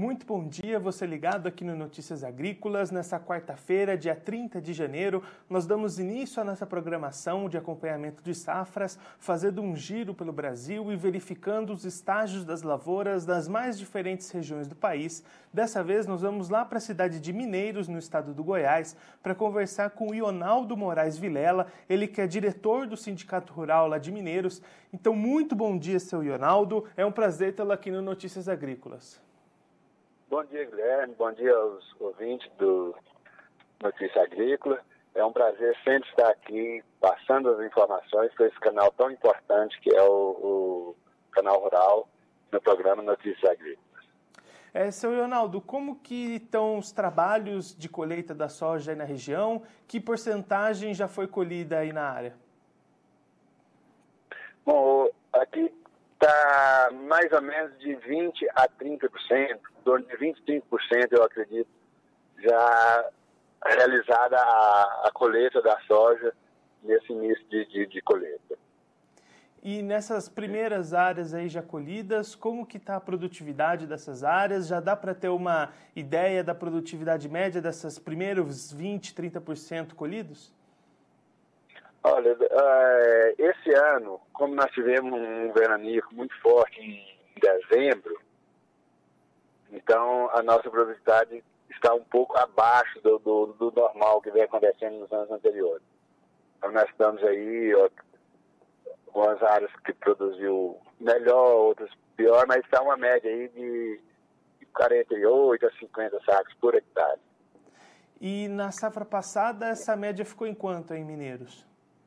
Muito bom dia, você ligado aqui no Notícias Agrícolas. Nessa quarta-feira, dia 30 de janeiro, nós damos início à nossa programação de acompanhamento de safras, fazendo um giro pelo Brasil e verificando os estágios das lavouras das mais diferentes regiões do país. Dessa vez, nós vamos lá para a cidade de Mineiros, no estado do Goiás, para conversar com o Ionaldo Moraes Vilela, ele que é diretor do Sindicato Rural lá de Mineiros. Então, muito bom dia, seu Ionaldo. É um prazer tê-lo aqui no Notícias Agrícolas. Bom dia, Guilherme. Bom dia aos ouvintes do Notícia Agrícola. É um prazer sempre estar aqui passando as informações para esse canal tão importante que é o Canal Rural no programa Notícias Agrícolas. Seu Leonardo, como que estão os trabalhos de colheita da soja aí na região? Que porcentagem já foi colhida aí na área? Bom, aqui está mais ou menos de 20% a 30%, em torno de 25%, eu acredito, já realizada a colheita da soja nesse início de colheita. E nessas primeiras áreas aí já colhidas, como que está a produtividade dessas áreas? Já dá para ter uma ideia da produtividade média dessas primeiros 20%, 30% colhidos? Olha, esse ano, como nós tivemos um veranico muito forte em dezembro, então a nossa produtividade está um pouco abaixo do normal que vem acontecendo nos anos anteriores. Então nós estamos aí, algumas áreas que produziu melhor, outras pior, mas está uma média aí de 48 a 50 sacos por hectare. E na safra passada, essa média ficou em quanto em Mineiros?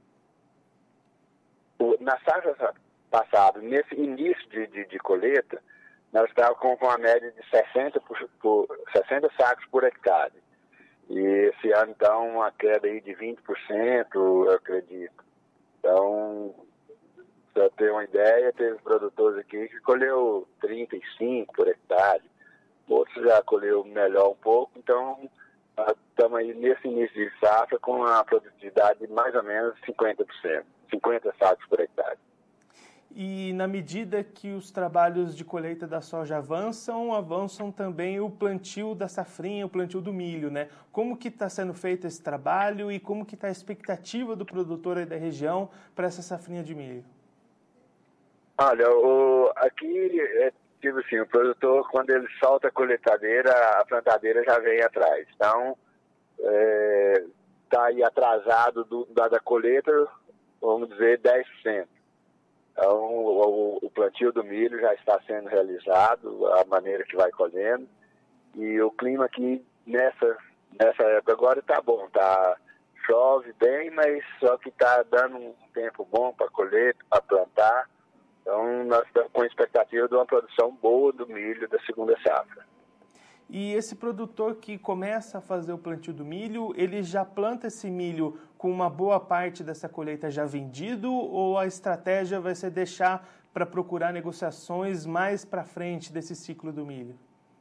Na safra passada, nesse início de colheita, nós estávamos com uma média de 60 sacos por hectare. E esse ano, então, uma queda aí de 20%, eu acredito. Então, para ter uma ideia, teve produtores aqui que colheu 35 por hectare. Outros já colheu melhor um pouco. Então, estamos aí nesse início de safra com a produtividade de mais ou menos 50%. 50 sacos por hectare. E na medida que os trabalhos de colheita da soja avançam também o plantio da safrinha, o plantio do milho, né? Como que está sendo feito esse trabalho e como que está a expectativa do produtor aí da região para essa safrinha de milho? Olha, aqui tipo assim, o produtor, quando ele solta a colheitadeira, a plantadeira já vem atrás. Então, está aí atrasado da colheita, vamos dizer, 10%. Então, o plantio do milho já está sendo realizado, a maneira que vai colhendo. E o clima aqui, nessa época agora, está bom. Chove bem, mas só que está dando um tempo bom para colher, para plantar. Então, nós estamos com a expectativa de uma produção boa do milho da segunda safra. E esse produtor que começa a fazer o plantio do milho, ele já planta esse milho com uma boa parte dessa colheita já vendido ou a estratégia vai ser deixar para procurar negociações mais para frente desse ciclo do milho?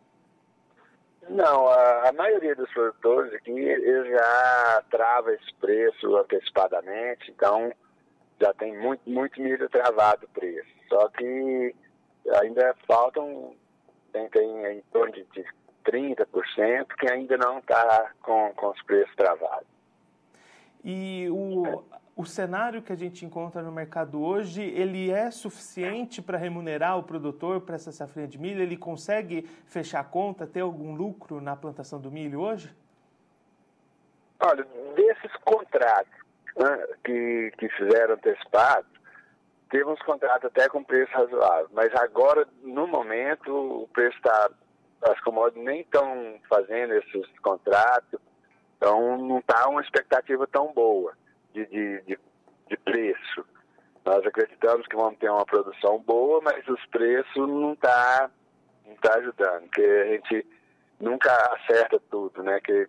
Não, a maioria dos produtores aqui, eles já trava esse preço antecipadamente, então já tem muito milho travado o preço. Só que ainda faltam, tem em torno de 30% que ainda não está com os preços travados. E o cenário que a gente encontra no mercado hoje, ele é suficiente para remunerar o produtor para essa safrinha de milho? Ele consegue fechar a conta, ter algum lucro na plantação do milho hoje? Olha, desses contratos que fizeram antecipado, teve uns contratos até com preço razoável, mas agora, no momento, o preço está... As commodities nem estão fazendo esses contratos, então não está uma expectativa tão boa de preço. Nós acreditamos que vamos ter uma produção boa, mas os preços não tá ajudando, porque a gente nunca acerta tudo, né? Que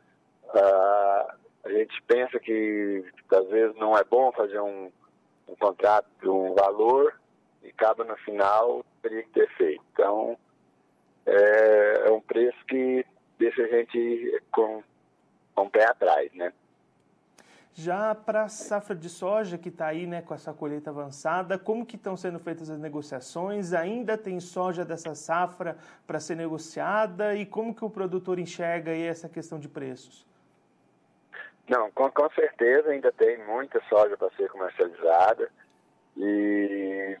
a gente pensa que às vezes não é bom fazer um contrato de um valor e acaba no final teria que ter feito. Então, é um preço que deixa a gente com o pé atrás, né? Já para a safra de soja que está aí, né, com essa colheita avançada, como que estão sendo feitas as negociações? Ainda tem soja dessa safra para ser negociada? E como que o produtor enxerga aí essa questão de preços? Não, com certeza ainda tem muita soja para ser comercializada. E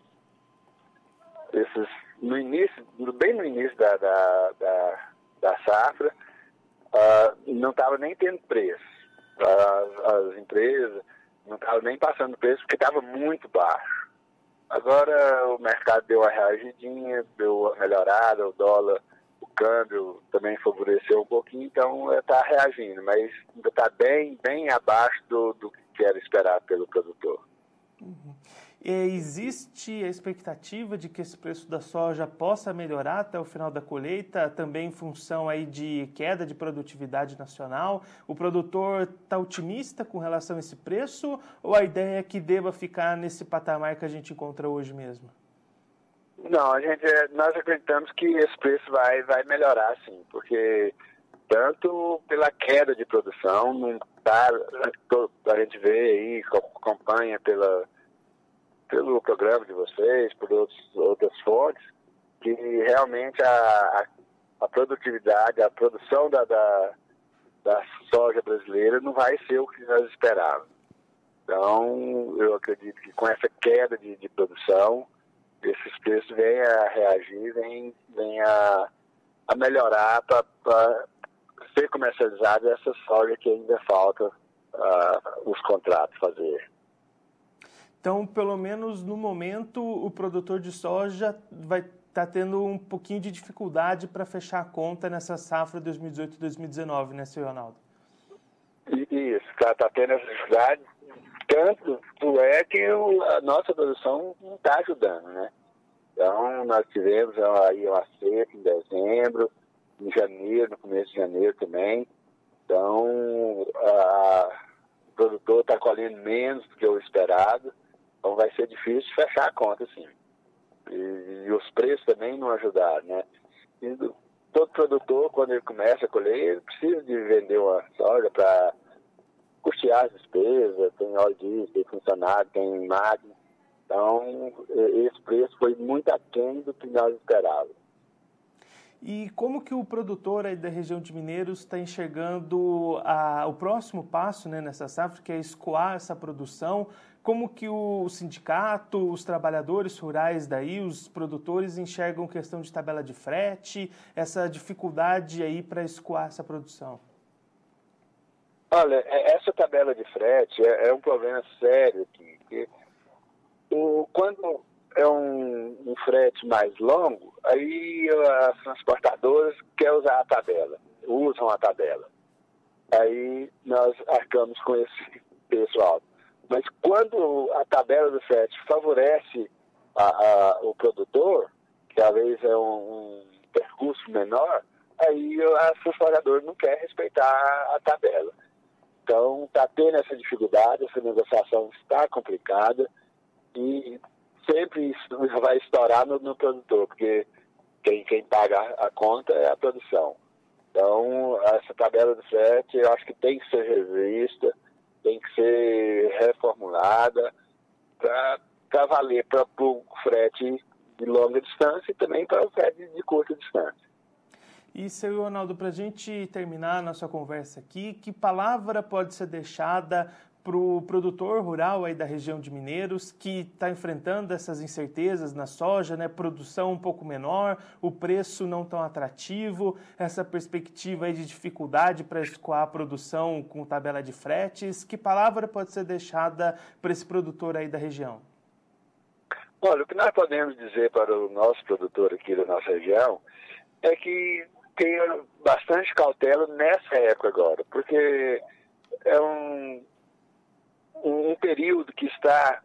bem no início da safra, não estava nem tendo preço. As empresas não estavam nem passando preço porque estava muito baixo. Agora o mercado deu uma reagidinha, deu uma melhorada, o dólar, o câmbio também favoreceu um pouquinho, então está reagindo, mas ainda está bem abaixo do que era esperado pelo produtor. Uhum. Existe a expectativa de que esse preço da soja possa melhorar até o final da colheita, também em função aí de queda de produtividade nacional? O produtor está otimista com relação a esse preço ou a ideia é que deva ficar nesse patamar que a gente encontra hoje mesmo? Não, nós acreditamos que esse preço vai melhorar, sim, porque tanto pela queda de produção, não tá, a gente vê aí, acompanha pelo programa de vocês, por outras fontes, que realmente a produtividade, a produção da soja brasileira não vai ser o que nós esperávamos. Então, eu acredito que com essa queda de produção, esses preços vêm a reagir, vêm a melhorar para ser comercializada essa soja que ainda falta os contratos fazer. Então, pelo menos no momento, o produtor de soja vai estar tendo um pouquinho de dificuldade para fechar a conta nessa safra 2018-2019, né, seu Ronaldo? Isso, está tendo essa dificuldade. Tanto é que a nossa produção não está ajudando, né? Então, nós tivemos aí uma seca em dezembro, em janeiro, no começo de janeiro também. Então, o produtor está colhendo menos do que o esperado. Então, vai ser difícil fechar a conta, sim. E os preços também não ajudaram, né? E todo produtor, quando ele começa a colher, ele precisa de vender uma soja para custear as despesas, tem óleo diesel, tem funcionário, tem máquina. Então, esse preço foi muito aquém do que nós esperávamos. E como que o produtor aí da região de Mineiros está enxergando o próximo passo, né, nessa safra, que é escoar essa produção? Como que o sindicato, os trabalhadores rurais daí, os produtores enxergam questão de tabela de frete, essa dificuldade aí para escoar essa produção? Olha, essa tabela de frete é um problema sério aqui. Porque quando é um frete mais longo, aí as transportadoras querem usar a tabela, usam a tabela. Aí nós arcamos com esse preço alto. Mas quando a tabela do frete favorece o produtor, que às vezes é um percurso menor, aí a transportadora não quer respeitar a tabela. Então está tendo essa dificuldade, essa negociação está complicada e sempre isso vai estourar no produtor, porque quem paga a conta é a produção. Então, essa tabela do frete eu acho que tem que ser revista, tem que ser reformulada para valer para o frete de longa distância e também para o frete de curta distância. E, seu Ronaldo, para a gente terminar a nossa conversa aqui, que palavra pode ser deixada para o produtor rural aí da região de Mineiros, que está enfrentando essas incertezas na soja, né? Produção um pouco menor, o preço não tão atrativo, essa perspectiva aí de dificuldade para escoar a produção com tabela de fretes. Que palavra pode ser deixada para esse produtor aí da região? Olha, o que nós podemos dizer para o nosso produtor aqui da nossa região é que tenha bastante cautela nessa época agora, porque é um período que está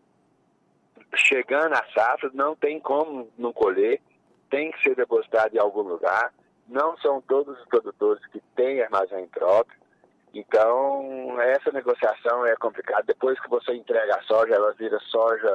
chegando a safra, não tem como não colher, tem que ser depositado em algum lugar. Não são todos os produtores que têm armazém próprio. Então, essa negociação é complicada. Depois que você entrega a soja, ela vira soja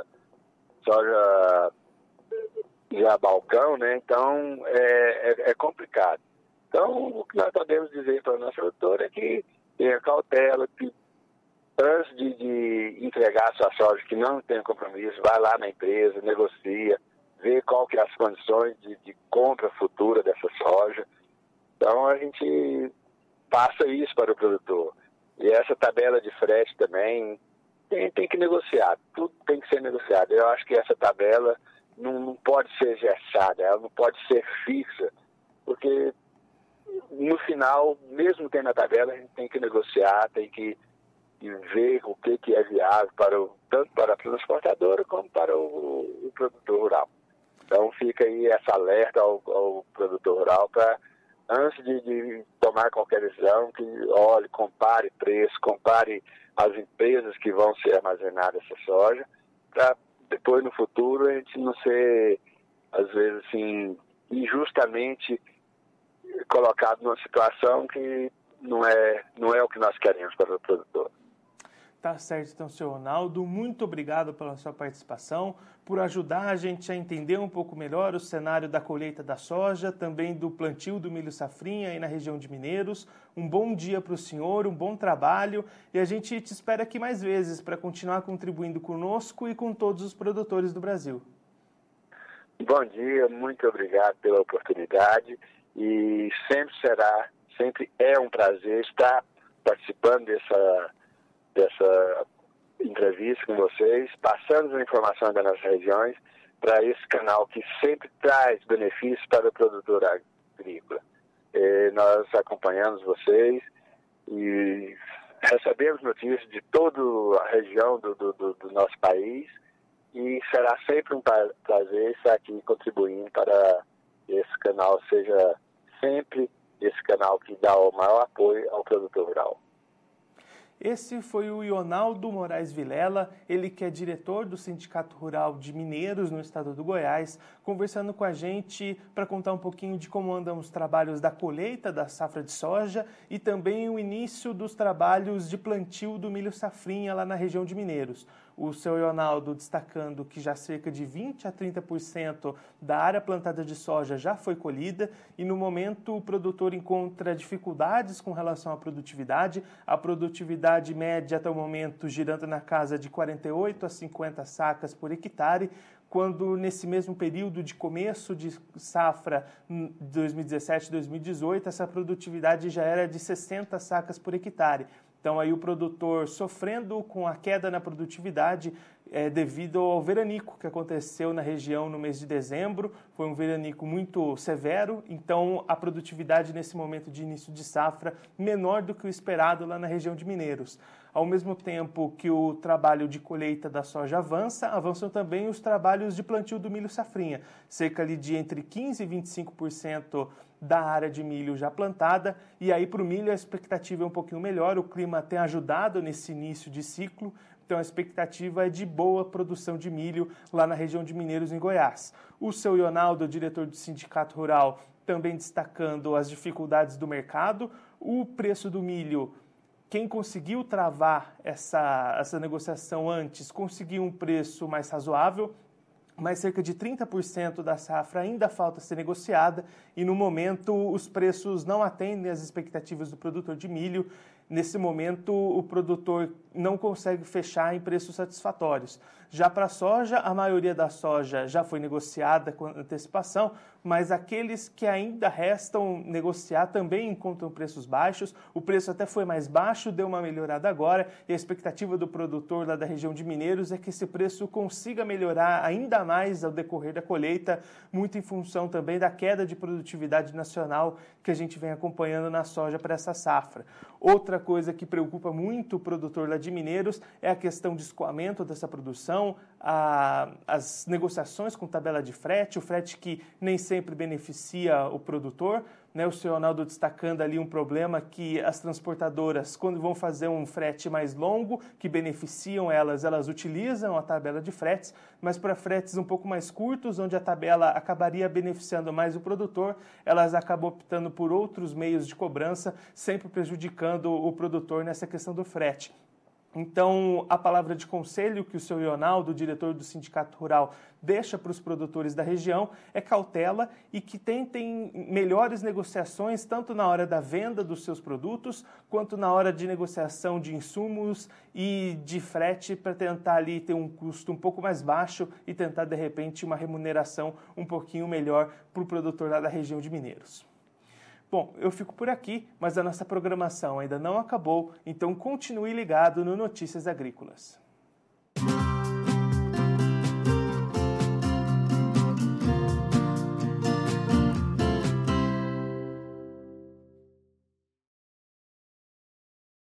já balcão, né? Então, é complicado. Então, o que nós podemos dizer para o nosso produtor é que tenha cautela, que antes de entregar a sua soja que não tem compromisso, vai lá na empresa, negocia, vê qual que é as condições de compra futura dessa soja. Então a gente passa isso para o produtor. E essa tabela de frete também tem que negociar, tudo tem que ser negociado. Eu acho que essa tabela não pode ser engessada, ela não pode ser fixa, porque no final, mesmo tendo a tabela, a gente tem que negociar, tem que ver o que é viável tanto para a transportadora como para o produtor rural. Então fica aí essa alerta ao produtor rural para, antes de tomar qualquer decisão, que olhe, compare preço, compare as empresas que vão ser armazenadas essa soja, para depois no futuro a gente não ser, às vezes, assim, injustamente colocado numa situação que não é o que nós queremos para o produtor. Tá certo, então, senhor Ronaldo, muito obrigado pela sua participação, por ajudar a gente a entender um pouco melhor o cenário da colheita da soja, também do plantio do milho safrinha aí na região de Mineiros. Um bom dia para o senhor, um bom trabalho, e a gente te espera aqui mais vezes para continuar contribuindo conosco e com todos os produtores do Brasil. Bom dia, muito obrigado pela oportunidade, e sempre é um prazer estar participando dessa entrevista com vocês, passando as informações das nossas regiões para esse canal que sempre traz benefícios para o produtor agrícola. Nós acompanhamos vocês e recebemos notícias de toda a região do nosso país, e será sempre um prazer estar aqui contribuindo para esse canal seja sempre esse canal que dá o maior apoio ao produtor rural. Esse foi o Ionaldo Moraes Vilela, ele que é diretor do Sindicato Rural de Mineiros, no estado do Goiás, conversando com a gente para contar um pouquinho de como andam os trabalhos da colheita da safra de soja e também o início dos trabalhos de plantio do milho safrinha lá na região de Mineiros. O seu Ionaldo destacando que já cerca de 20% a 30% da área plantada de soja já foi colhida e no momento o produtor encontra dificuldades com relação à produtividade. A produtividade média até o momento girando na casa de 48 a 50 sacas por hectare, quando nesse mesmo período de começo de safra 2017-2018, essa produtividade já era de 60 sacas por hectare. Então, aí o produtor sofrendo com a queda na produtividade devido ao veranico que aconteceu na região no mês de dezembro. Foi um veranico muito severo, então a produtividade nesse momento de início de safra menor do que o esperado lá na região de Mineiros. Ao mesmo tempo que o trabalho de colheita da soja avançam também os trabalhos de plantio do milho safrinha, cerca ali de entre 15% e 25% da área de milho já plantada, e aí para o milho a expectativa é um pouquinho melhor, o clima tem ajudado nesse início de ciclo, então a expectativa é de boa produção de milho lá na região de Mineiros, em Goiás. O seu Ionaldo, diretor do Sindicato Rural, também destacando as dificuldades do mercado, o preço do milho. Quem conseguiu travar essa negociação antes conseguiu um preço mais razoável, mas cerca de 30% da safra ainda falta ser negociada e, no momento, os preços não atendem às expectativas do produtor de milho. Nesse momento, o produtor não consegue fechar em preços satisfatórios. Já para a soja, a maioria da soja já foi negociada com antecipação, mas aqueles que ainda restam negociar também encontram preços baixos. O preço até foi mais baixo, deu uma melhorada agora, e a expectativa do produtor lá da região de Mineiros é que esse preço consiga melhorar ainda mais ao decorrer da colheita, muito em função também da queda de produtividade nacional que a gente vem acompanhando na soja para essa safra. Outra coisa que preocupa muito o produtor lá de Mineiros é a questão de escoamento dessa produção, as negociações com tabela de frete, o frete que nem sempre beneficia o produtor, né? O senhor Ronaldo destacando ali um problema que as transportadoras, quando vão fazer um frete mais longo, que beneficiam elas utilizam a tabela de fretes, mas para fretes um pouco mais curtos, onde a tabela acabaria beneficiando mais o produtor, elas acabam optando por outros meios de cobrança, sempre prejudicando o produtor nessa questão do frete. Então, a palavra de conselho que o seu Ionaldo, diretor do Sindicato Rural, deixa para os produtores da região é cautela e que tentem melhores negociações tanto na hora da venda dos seus produtos quanto na hora de negociação de insumos e de frete para tentar ali ter um custo um pouco mais baixo e tentar, de repente, uma remuneração um pouquinho melhor para o produtor lá da região de Mineiros. Bom, eu fico por aqui, mas a nossa programação ainda não acabou, então continue ligado no Notícias Agrícolas.